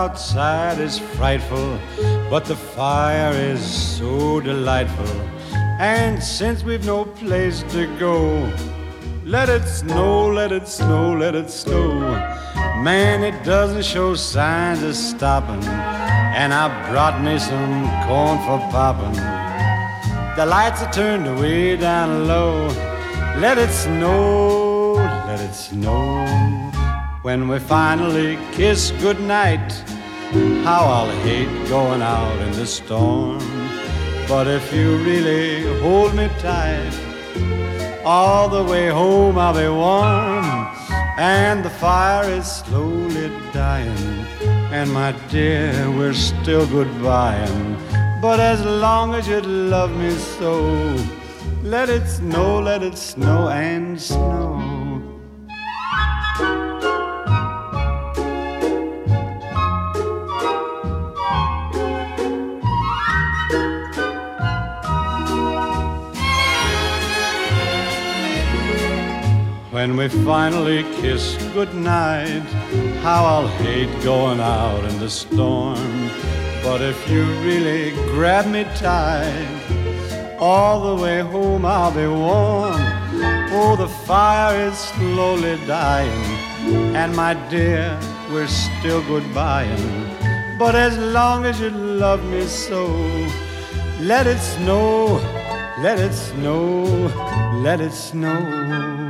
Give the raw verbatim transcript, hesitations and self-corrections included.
outside is frightful, but the fire is so delightful. And since we've no place to go, let it snow, let it snow, let it snow. Man, it doesn't show signs of stopping, and I brought me some corn for popping. The lights are turned way down low. Let it snow, let it snow. When we finally kiss goodnight, how I'll hate going out in the storm. But if you really hold me tight, all the way home I'll be warm. And the fire is slowly dying, and my dear, we're still goodbying. But as long as you love me so, let it snow, let it snow and snow. When we finally kiss goodnight, how I'll hate going out in the storm. But if you really grab me tight, all the way home I'll be warm. Oh, the fire is slowly dying, and my dear, we're still goodbying. But as long as you love me so, let it snow, let it snow, let it snow.